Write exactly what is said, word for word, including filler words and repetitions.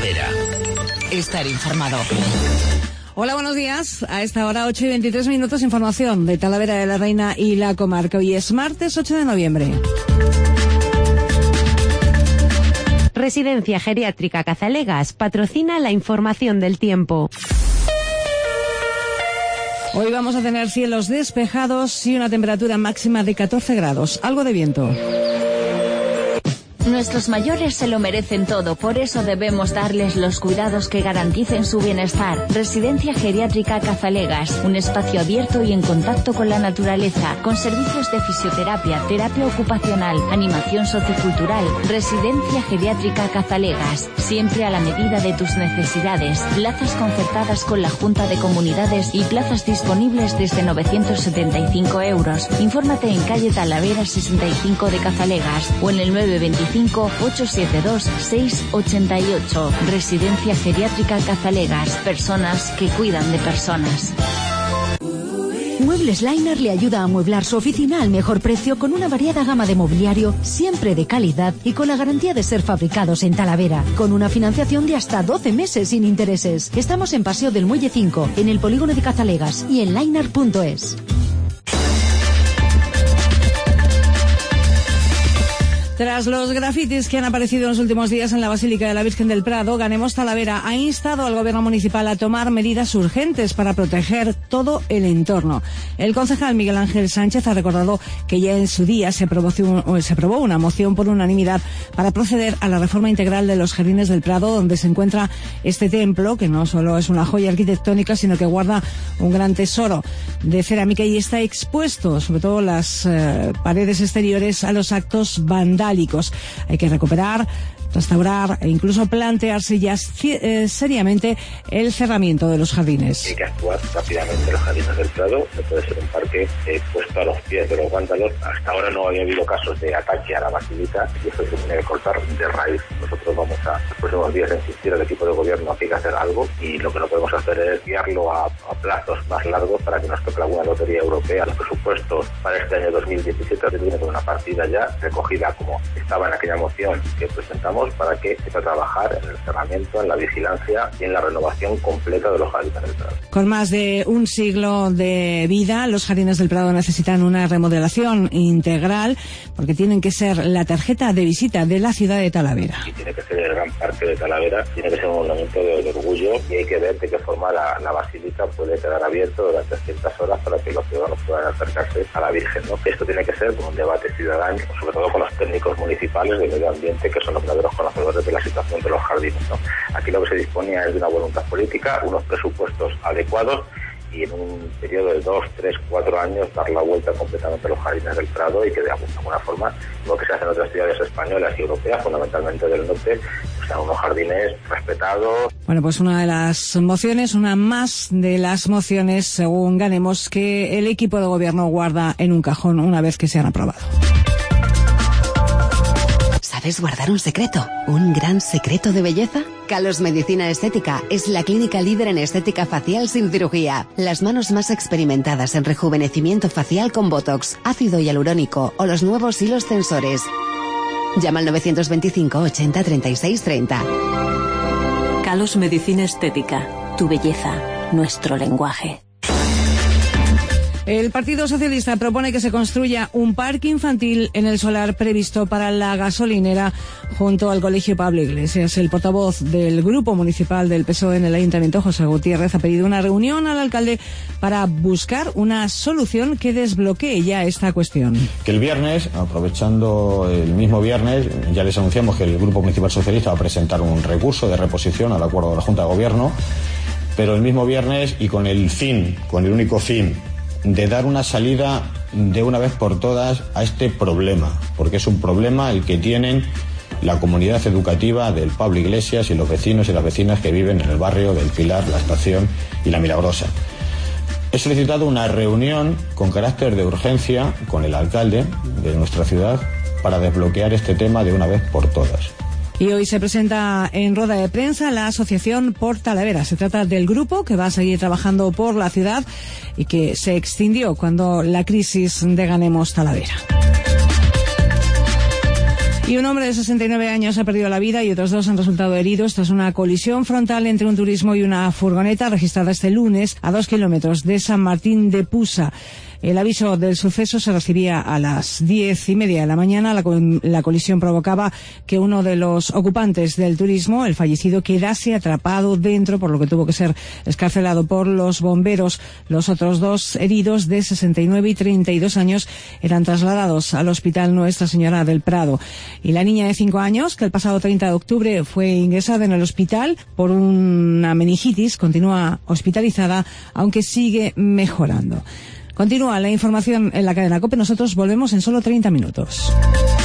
Talavera. Estar informado. Hola, buenos días. A esta hora, ocho y veintitrés minutos, información de Talavera de la Reina y la comarca. Hoy es martes ocho de noviembre. Residencia Geriátrica Cazalegas patrocina la información del tiempo. Hoy vamos a tener cielos despejados y una temperatura máxima de catorce grados. Algo de viento. Nuestros mayores se lo merecen todo, por eso debemos darles los cuidados que garanticen su bienestar. Residencia Geriátrica Cazalegas, un espacio abierto y en contacto con la naturaleza, con servicios de fisioterapia, terapia ocupacional, animación sociocultural. Residencia Geriátrica Cazalegas, siempre a la medida de tus necesidades. Plazas concertadas con la Junta de Comunidades y plazas disponibles desde novecientos setenta y cinco euros. Infórmate en calle Talavera sesenta y cinco de Cazalegas o en el nueve veinticinco ocho siete dos seis ocho ocho. Residencia Geriátrica Cazalegas. Personas que cuidan de personas. Muebles Liner le ayuda a amueblar su oficina al mejor precio con una variada gama de mobiliario, siempre de calidad y con la garantía de ser fabricados en Talavera, con una financiación de hasta doce meses sin intereses. Estamos en Paseo del Muelle cinco, en el polígono de Cazalegas y en liner punto es. Tras los grafitis que han aparecido en los últimos días en la Basílica de la Virgen del Prado, Ganemos Talavera ha instado al gobierno municipal a tomar medidas urgentes para proteger todo el entorno. El concejal Miguel Ángel Sánchez ha recordado que ya en su día se aprobó, se aprobó una moción por unanimidad para proceder a la reforma integral de los jardines del Prado, donde se encuentra este templo, que no solo es una joya arquitectónica, sino que guarda un gran tesoro de cerámica y está expuesto, sobre todo las eh, paredes exteriores, a los actos vandálicos. Hay que recuperar, restaurar e incluso plantearse ya eh, seriamente el cerramiento de los jardines. Hay que actuar rápidamente. Los jardines del Prado no puede ser un parque eh, puesto a los pies de los vándalos. Hasta ahora no había habido casos de ataque a la basílica y eso se tiene que cortar de raíz. Nosotros vamos a los próximos días a insistir al equipo de gobierno a que hay que hacer algo y lo que no podemos hacer es guiarlo a, a plazos más largos para que nos toque alguna lotería europea. Los presupuestos para este año dos mil diecisiete se tienen con una partida ya recogida como estaba en aquella moción que presentamos para que se pueda trabajar en el cerramiento, en la vigilancia y en la renovación completa de los jardines del Prado. Con más de un siglo de vida, los jardines del Prado necesitan una remodelación integral porque tienen que ser la tarjeta de visita de la ciudad de Talavera. Y tiene que ser el gran parque de Talavera, tiene que ser un monumento de, de orgullo y hay que ver de qué forma la, la basílica puede quedar abierto durante ciertas horas para que los ciudadanos puedan acercarse a la Virgen, ¿no? Esto tiene que ser como un debate ciudadano, sobre todo con los técnicos municipales de medio ambiente, que son los verdaderos conocedores de la situación de los jardines, ¿no? Aquí lo que se disponía es de una voluntad política, unos presupuestos adecuados y en un periodo de dos, tres, cuatro años dar la vuelta completamente a los jardines del Prado y que de alguna forma, lo que se hace en otras ciudades españolas y europeas, fundamentalmente del norte, sean unos jardines respetados. Bueno, pues una de las mociones, una más de las mociones, según Ganemos, que el equipo de gobierno guarda en un cajón una vez que se han aprobado. ¿Sabes guardar un secreto? ¿Un gran secreto de belleza? Kalos Medicina Estética es la clínica líder en estética facial sin cirugía. Las manos más experimentadas en rejuvenecimiento facial con Botox, ácido hialurónico o los nuevos hilos tensores. Llama al novecientos veinticinco ochenta treinta y seis treinta. Kalos Medicina Estética. Tu belleza, nuestro lenguaje. El Partido Socialista propone que se construya un parque infantil en el solar previsto para la gasolinera junto al Colegio Pablo Iglesias. El portavoz del Grupo Municipal del P S O E en el Ayuntamiento, José Gutiérrez, ha pedido una reunión al alcalde para buscar una solución que desbloquee ya esta cuestión. Que el viernes, aprovechando el mismo viernes, ya les anunciamos que el Grupo Municipal Socialista va a presentar un recurso de reposición al acuerdo de la Junta de Gobierno, pero el mismo viernes y con el fin, con el único fin, de dar una salida de una vez por todas a este problema, porque es un problema el que tienen la comunidad educativa del Pablo Iglesias y los vecinos y las vecinas que viven en el barrio del Pilar, La Estación y La Milagrosa. He solicitado una reunión con carácter de urgencia con el alcalde de nuestra ciudad para desbloquear este tema de una vez por todas. Y hoy se presenta en rueda de prensa la asociación Por Talavera. Se trata del grupo que va a seguir trabajando por la ciudad y que se extinguió cuando la crisis de Ganemos Talavera. Y un hombre de sesenta y nueve años ha perdido la vida y otros dos han resultado heridos tras una colisión frontal entre un turismo y una furgoneta registrada este lunes a dos kilómetros de San Martín de Pusa. El aviso del suceso se recibía a las diez y media de la mañana. La, la colisión provocaba que uno de los ocupantes del turismo, el fallecido, quedase atrapado dentro, por lo que tuvo que ser excarcelado por los bomberos. Los otros dos heridos, de sesenta y nueve y treinta y dos años, eran trasladados al Hospital Nuestra Señora del Prado. Y la niña de cinco años, que el pasado treinta de octubre fue ingresada en el hospital por una meningitis, continúa hospitalizada, aunque sigue mejorando. Continúa la información en la cadena COPE. Nosotros volvemos en solo treinta minutos.